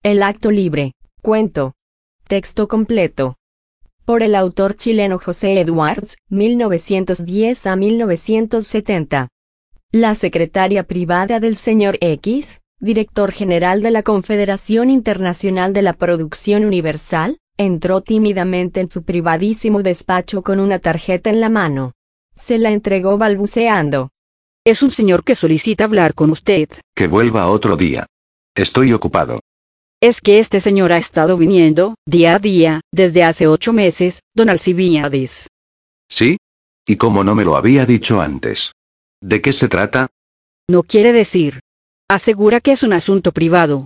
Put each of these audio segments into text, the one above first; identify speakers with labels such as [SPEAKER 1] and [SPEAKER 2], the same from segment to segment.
[SPEAKER 1] El acto libre. Cuento. Texto completo. Por el autor chileno José Edwards, 1910 a 1970. La secretaria privada del señor X, director general de la Confederación Internacional de la Producción Universal, entró tímidamente en su privadísimo despacho con una tarjeta en la mano. Se la entregó balbuceando.
[SPEAKER 2] Es un señor que solicita hablar con usted.
[SPEAKER 3] Que vuelva otro día. Estoy ocupado.
[SPEAKER 2] Es que este señor ha estado viniendo, día a día, desde hace 8 meses, don Alcibiades.
[SPEAKER 3] ¿Sí? ¿Y cómo no me lo había dicho antes? ¿De qué se trata?
[SPEAKER 2] No quiere decir. Asegura que es un asunto privado.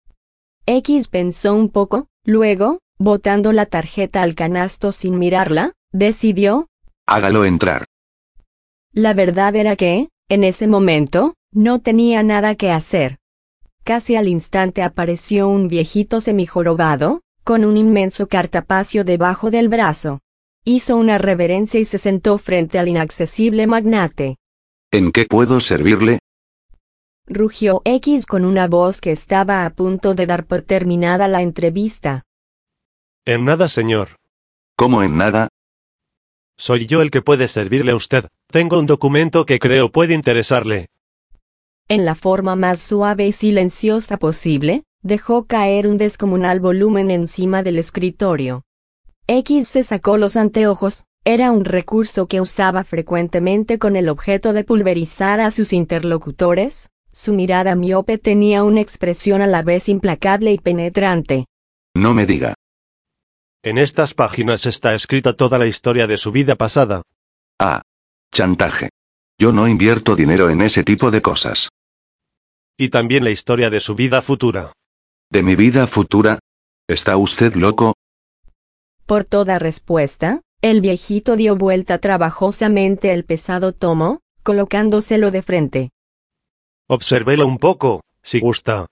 [SPEAKER 1] X pensó un poco, luego, botando la tarjeta al canasto sin mirarla, decidió.
[SPEAKER 3] Hágalo entrar.
[SPEAKER 1] La verdad era que, en ese momento, no tenía nada que hacer. Casi al instante apareció un viejito semijorobado, con un inmenso cartapacio debajo del brazo. Hizo una reverencia y se sentó frente al inaccesible magnate.
[SPEAKER 3] ¿En qué puedo servirle?
[SPEAKER 1] Rugió X con una voz que estaba a punto de dar por terminada la entrevista.
[SPEAKER 4] En nada, señor.
[SPEAKER 3] ¿Cómo en nada?
[SPEAKER 4] Soy yo el que puede servirle a usted. Tengo un documento que creo puede interesarle.
[SPEAKER 1] En la forma más suave y silenciosa posible, dejó caer un descomunal volumen encima del escritorio. X se sacó los anteojos, era un recurso que usaba frecuentemente con el objeto de pulverizar a sus interlocutores. Su mirada miope tenía una expresión a la vez implacable y penetrante.
[SPEAKER 3] No me diga.
[SPEAKER 4] En estas páginas está escrita toda la historia de su vida pasada.
[SPEAKER 3] Ah. Chantaje. Yo no invierto dinero en ese tipo de cosas.
[SPEAKER 4] Y también la historia de su vida futura.
[SPEAKER 3] ¿De mi vida futura? ¿Está usted loco?
[SPEAKER 1] Por toda respuesta, el viejito dio vuelta trabajosamente el pesado tomo, colocándoselo de frente.
[SPEAKER 4] Obsérvelo un poco, si gusta.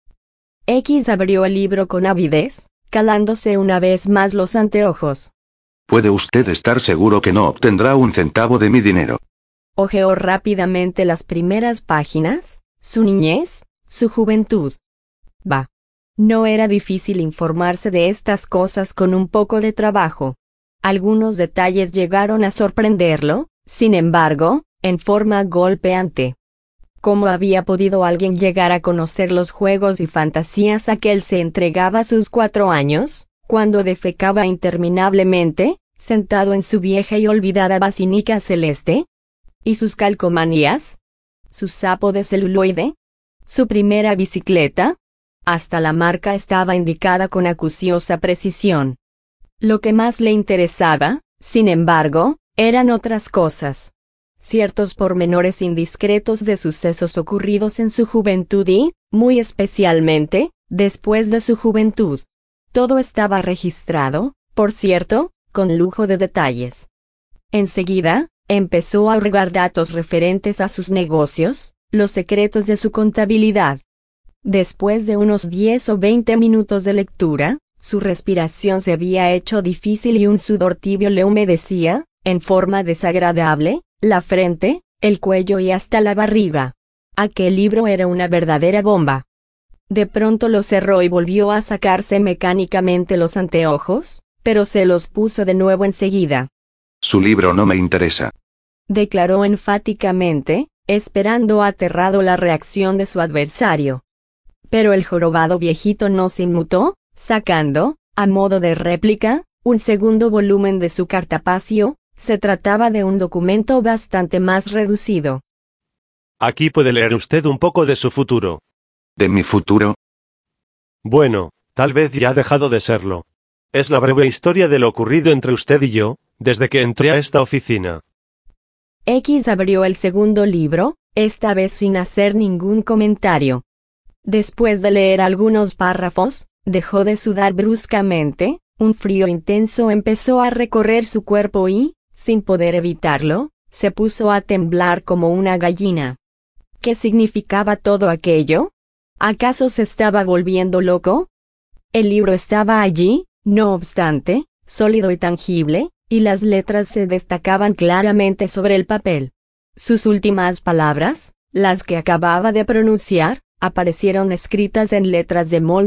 [SPEAKER 1] X abrió el libro con avidez, calándose una vez más los anteojos.
[SPEAKER 3] ¿Puede usted estar seguro que no obtendrá un centavo de mi dinero?
[SPEAKER 1] Hojeó rápidamente las primeras páginas, su niñez, su juventud. Bah. No era difícil informarse de estas cosas con un poco de trabajo. Algunos detalles llegaron a sorprenderlo, sin embargo, en forma golpeante. ¿Cómo había podido alguien llegar a conocer los juegos y fantasías a que él se entregaba a sus 4 años, cuando defecaba interminablemente, sentado en su vieja y olvidada basinica celeste? ¿Y sus calcomanías? ¿Su sapo de celuloide? ¿Su primera bicicleta? Hasta la marca estaba indicada con acuciosa precisión. Lo que más le interesaba, sin embargo, eran otras cosas. Ciertos pormenores indiscretos de sucesos ocurridos en su juventud y, muy especialmente, después de su juventud. Todo estaba registrado, por cierto, con lujo de detalles. Enseguida, empezó a hurgar datos referentes a sus negocios, los secretos de su contabilidad. Después de unos 10 o 20 minutos de lectura, su respiración se había hecho difícil y un sudor tibio le humedecía, en forma desagradable, la frente, el cuello y hasta la barriga. Aquel libro era una verdadera bomba. De pronto lo cerró y volvió a sacarse mecánicamente los anteojos, pero se los puso de nuevo enseguida.
[SPEAKER 3] Su libro no me interesa.
[SPEAKER 1] Declaró enfáticamente, esperando aterrado la reacción de su adversario. Pero el jorobado viejito no se inmutó, sacando, a modo de réplica, un segundo volumen de su cartapacio. Se trataba de un documento bastante más reducido.
[SPEAKER 4] Aquí puede leer usted un poco de su futuro.
[SPEAKER 3] ¿De mi futuro?
[SPEAKER 4] Bueno, tal vez ya ha dejado de serlo. Es la breve historia de lo ocurrido entre usted y yo, desde que entré a esta oficina.
[SPEAKER 1] X abrió el segundo libro, esta vez sin hacer ningún comentario. Después de leer algunos párrafos, dejó de sudar bruscamente, un frío intenso empezó a recorrer su cuerpo y, sin poder evitarlo, se puso a temblar como una gallina. ¿Qué significaba todo aquello? ¿Acaso se estaba volviendo loco? El libro estaba allí, no obstante, sólido y tangible, y las letras se destacaban claramente sobre el papel. Sus últimas palabras, las que acababa de pronunciar, aparecieron escritas en letras de molde,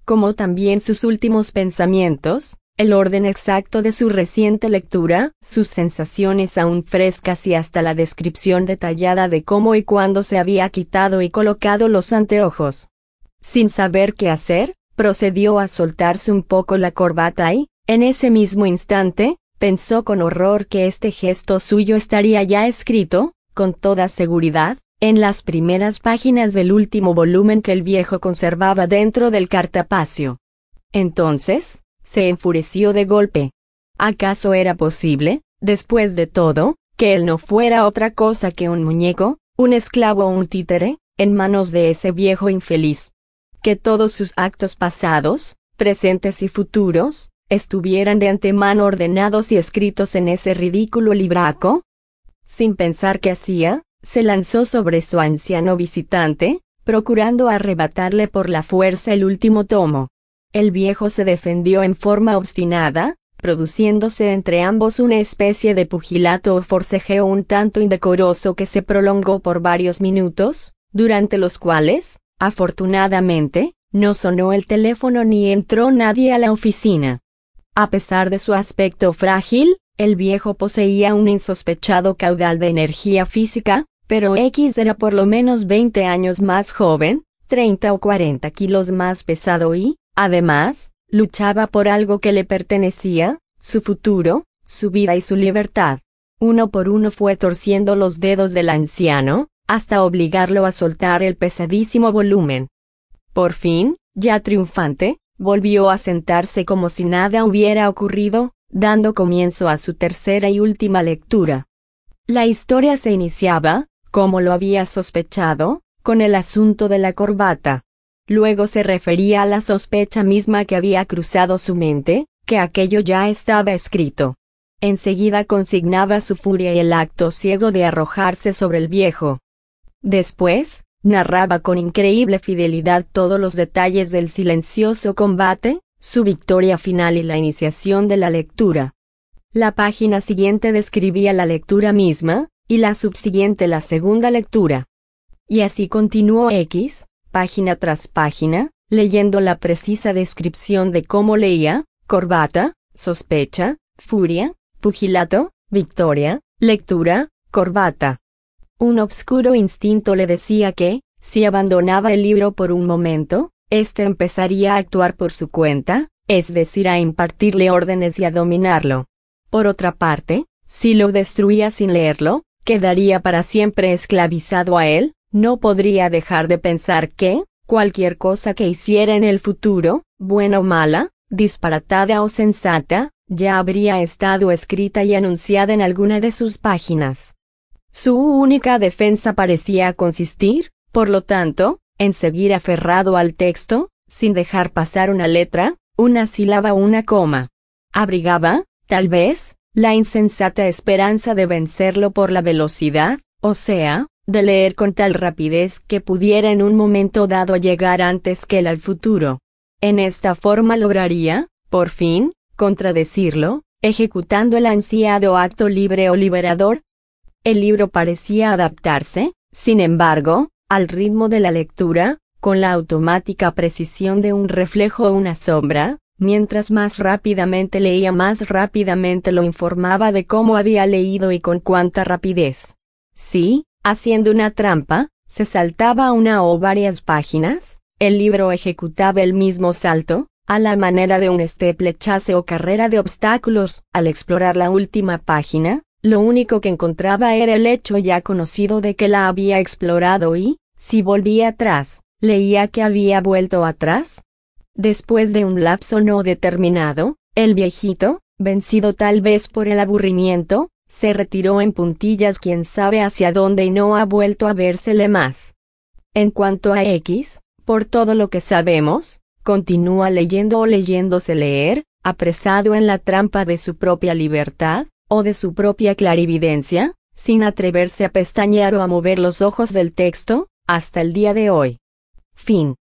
[SPEAKER 1] como también sus últimos pensamientos, el orden exacto de su reciente lectura, sus sensaciones aún frescas y hasta la descripción detallada de cómo y cuándo se había quitado y colocado los anteojos. Sin saber qué hacer, procedió a soltarse un poco la corbata y, en ese mismo instante, pensó con horror que este gesto suyo estaría ya escrito, con toda seguridad, en las primeras páginas del último volumen que el viejo conservaba dentro del cartapacio. Entonces, se enfureció de golpe. ¿Acaso era posible, después de todo, que él no fuera otra cosa que un muñeco, un esclavo o un títere, en manos de ese viejo infeliz? Que todos sus actos pasados, presentes y futuros, estuvieran de antemano ordenados y escritos en ese ridículo libraco? Sin pensar qué hacía, se lanzó sobre su anciano visitante, procurando arrebatarle por la fuerza el último tomo. El viejo se defendió en forma obstinada, produciéndose entre ambos una especie de pugilato o forcejeo un tanto indecoroso que se prolongó por varios minutos, durante los cuales, afortunadamente, no sonó el teléfono ni entró nadie a la oficina. A pesar de su aspecto frágil, el viejo poseía un insospechado caudal de energía física, pero X era por lo menos 20 años más joven, 30 o 40 kilos más pesado y, además, luchaba por algo que le pertenecía, su futuro, su vida y su libertad. Uno por uno fue torciendo los dedos del anciano, hasta obligarlo a soltar el pesadísimo volumen. Por fin, ya triunfante, volvió a sentarse como si nada hubiera ocurrido, dando comienzo a su tercera y última lectura. La historia se iniciaba, como lo había sospechado, con el asunto de la corbata. Luego se refería a la sospecha misma que había cruzado su mente, que aquello ya estaba escrito. Enseguida consignaba su furia y el acto ciego de arrojarse sobre el viejo. Después, narraba con increíble fidelidad todos los detalles del silencioso combate, su victoria final y la iniciación de la lectura. La página siguiente describía la lectura misma, y la subsiguiente la segunda lectura. Y así continuó X, página tras página, leyendo la precisa descripción de cómo leía: corbata, sospecha, furia, pugilato, victoria, lectura, corbata. Un obscuro instinto le decía que, si abandonaba el libro por un momento, éste empezaría a actuar por su cuenta, es decir, a impartirle órdenes y a dominarlo. Por otra parte, si lo destruía sin leerlo, quedaría para siempre esclavizado a él. No podría dejar de pensar que, cualquier cosa que hiciera en el futuro, buena o mala, disparatada o sensata, ya habría estado escrita y anunciada en alguna de sus páginas. Su única defensa parecía consistir, por lo tanto, en seguir aferrado al texto, sin dejar pasar una letra, una sílaba o una coma. Abrigaba, tal vez, la insensata esperanza de vencerlo por la velocidad, o sea, de leer con tal rapidez que pudiera en un momento dado llegar antes que él al futuro. En esta forma lograría, por fin, contradecirlo, ejecutando el ansiado acto libre o liberador. El libro parecía adaptarse, sin embargo, al ritmo de la lectura, con la automática precisión de un reflejo o una sombra. Mientras más rápidamente leía, más rápidamente lo informaba de cómo había leído y con cuánta rapidez. Sí, haciendo una trampa, se saltaba una o varias páginas, el libro ejecutaba el mismo salto, a la manera de un steeplechase o carrera de obstáculos. Al explorar la última página, lo único que encontraba era el hecho ya conocido de que la había explorado y, si volvía atrás, leía que había vuelto atrás. Después de un lapso no determinado, el viejito, vencido tal vez por el aburrimiento, se retiró en puntillas quién sabe hacia dónde y no ha vuelto a vérsele más. En cuanto a X, por todo lo que sabemos, continúa leyendo o leyéndose leer, apresado en la trampa de su propia libertad, o de su propia clarividencia, sin atreverse a pestañear o a mover los ojos del texto, hasta el día de hoy. Fin.